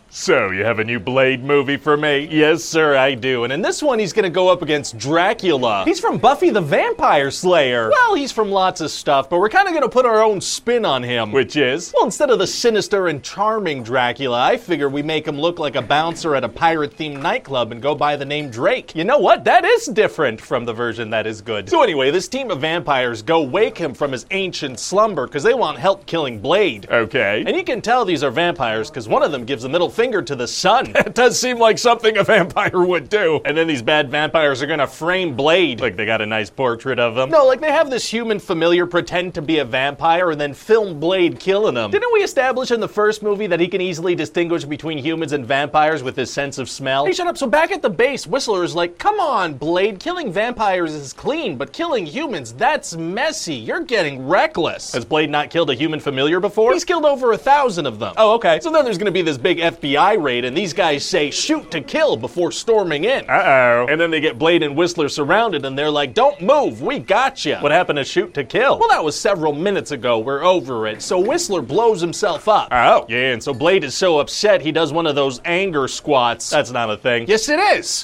So, you have a new Blade movie for me? Yes, sir, I do. And in this one, he's gonna go up against Dracula. He's from Buffy the Vampire Slayer. Well, he's from lots of stuff, but we're kinda gonna put our own spin on him. Which is? Well, instead of the sinister and charming Dracula, I figure we make him look like a bouncer at a pirate-themed nightclub and go by the name Drake. You know what? That is different from the version that is good. So anyway, this team of vampires go wake him from his ancient slumber because they want help killing Blade. Okay. And you can tell these are vampires because one of them gives a middle finger to the sun. It does seem like something a vampire would do. And then these bad vampires are gonna frame Blade. Like they got a nice portrait of him? No, like they have this human familiar pretend to be a vampire and then film Blade killing him. Didn't we establish in the first movie that he can easily distinguish between humans and vampires with his sense of smell? Hey, shut up. So back at the base, Whistler is like, come on, Blade, killing vampires is clean, but killing humans, that's messy. You're getting reckless. Has Blade not killed a human familiar before? He's killed over 1,000 of them. Oh, okay. So then there's gonna be this big FBI raid, and these guys say shoot to kill before storming in. Uh-oh. And then they get Blade and Whistler surrounded, and they're like, don't move, we gotcha. What happened to shoot to kill? Well, that was several minutes ago. We're over it. So Whistler blows himself up. Oh. Yeah, and so Blade is so upset he does one of those anger squats. That's not a thing. Yes, it is.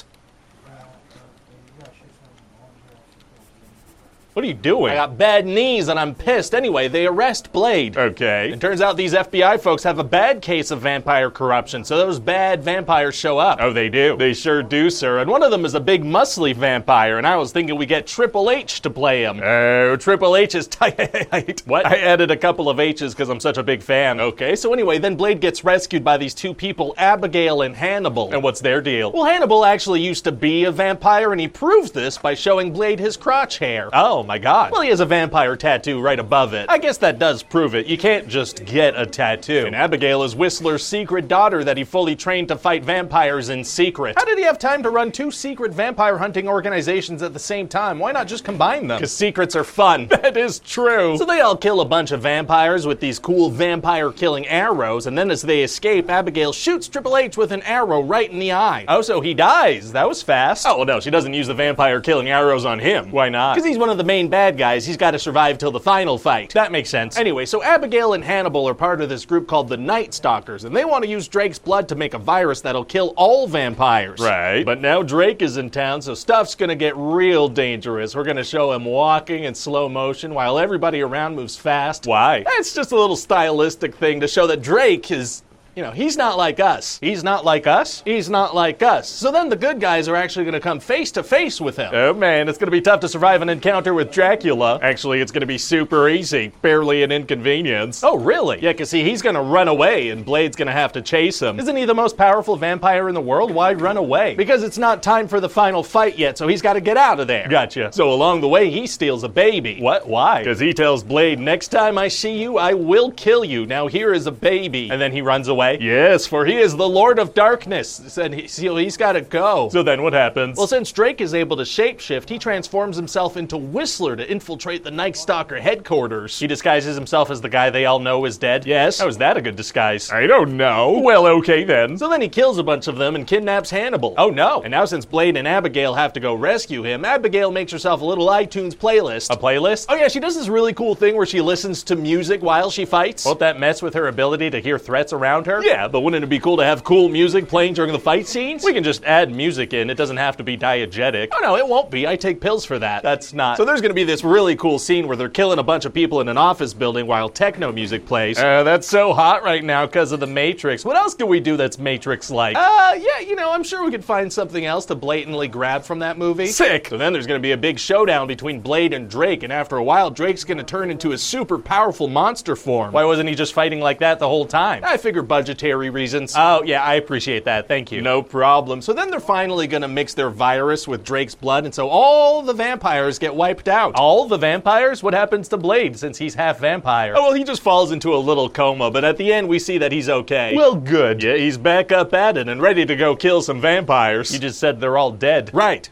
What are you doing? I got bad knees and I'm pissed. Anyway, they arrest Blade. Okay. It turns out these FBI folks have a bad case of vampire corruption, so those bad vampires show up. Oh, they do? They sure do, sir. And one of them is a big muscly vampire, and I was thinking we get Triple H to play him. Oh, Triple H is tight. What? I added a couple of H's because I'm such a big fan. Okay, so anyway, then Blade gets rescued by these two people, Abigail and Hannibal. And what's their deal? Well, Hannibal actually used to be a vampire, and he proves this by showing Blade his crotch hair. Oh, my God. Well, he has a vampire tattoo right above it. I guess that does prove it. You can't just get a tattoo. And Abigail is Whistler's secret daughter that he fully trained to fight vampires in secret. How did he have time to run 2 secret vampire hunting organizations at the same time? Why not just combine them? Because secrets are fun. That is true. So they all kill a bunch of vampires with these cool vampire-killing arrows, and then as they escape, Abigail shoots Triple H with an arrow right in the eye. Oh, so he dies. That was fast. Oh, well, no, she doesn't use the vampire-killing arrows on him. Why not? Because he's one of the main bad guys. He's got to survive till the final fight. That makes sense. Anyway, so Abigail and Hannibal are part of this group called the Night Stalkers, and they want to use Drake's blood to make a virus that'll kill all vampires. Right. But now Drake is in town, so stuff's gonna get real dangerous. We're gonna show him walking in slow motion while everybody around moves fast. Why? It's just a little stylistic thing to show that Drake is... You know, he's not like us. He's not like us? He's not like us. So then the good guys are actually going to come face to face with him. Oh man, it's gonna be tough to survive an encounter with Dracula. Actually, it's gonna be super easy. Barely an inconvenience. Oh, really? Yeah, because see, he's going to run away and Blade's going to have to chase him. Isn't he the most powerful vampire in the world? Why run away? Because it's not time for the final fight yet, so he's got to get out of there. Gotcha. So along the way, he steals a baby. What? Why? Because he tells Blade, Next time I see you, I will kill you. Now here is a baby. And then he runs away. yes, For he is the Lord of Darkness, and he's got to go. So then what happens? Well, since Drake is able to shapeshift, he transforms himself into Whistler to infiltrate the Night Stalker headquarters. He disguises himself as the guy they all know is dead. Yes. How is that a good disguise? I don't know. Well, okay then. So then he kills a bunch of them and kidnaps Hannibal. Oh no. And now since Blade and Abigail have to go rescue him, Abigail makes herself a little iTunes playlist. A playlist? Oh yeah, she does this really cool thing where she listens to music while she fights. Won't that mess with her ability to hear threats around her? Yeah, but wouldn't it be cool to have cool music playing during the fight scenes? We can just add music in. It doesn't have to be diegetic. Oh, no, it won't be. I take pills for that. That's not. So there's going to be this really cool scene where they're killing a bunch of people in an office building while techno music plays. That's so hot right now because of the Matrix. What else can we do that's Matrix-like? Yeah, you know, I'm sure we could find something else to blatantly grab from that movie. Sick! So then there's going to be a big showdown between Blade and Drake, and after a while, Drake's going to turn into a super powerful monster form. Why wasn't he just fighting like that the whole time? I figure budgetary reasons. Oh, yeah, I appreciate that. Thank you. No problem. So then they're finally going to mix their virus with Drake's blood, and so all the vampires get wiped out. All the vampires? What happens to Blade since he's half vampire? Oh, well, he just falls into a little coma, but at the end we see that he's okay. Well, good. Yeah, he's back up at it and ready to go kill some vampires. You just said they're all dead. Right.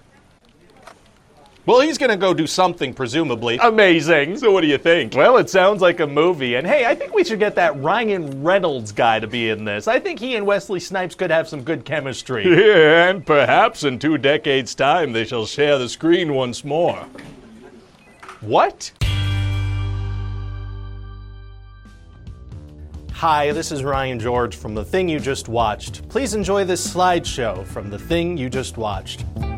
Well, he's gonna go do something, presumably. Amazing. So what do you think? Well, it sounds like a movie, and Hey, I think we should get that Ryan Reynolds guy to be in this. I think he and Wesley Snipes could have some good chemistry. yeah, and perhaps in 2 decades' time they shall share the screen once more. What? Hi, this is Ryan George from The Thing You Just Watched. Please enjoy this slideshow from The Thing You Just Watched.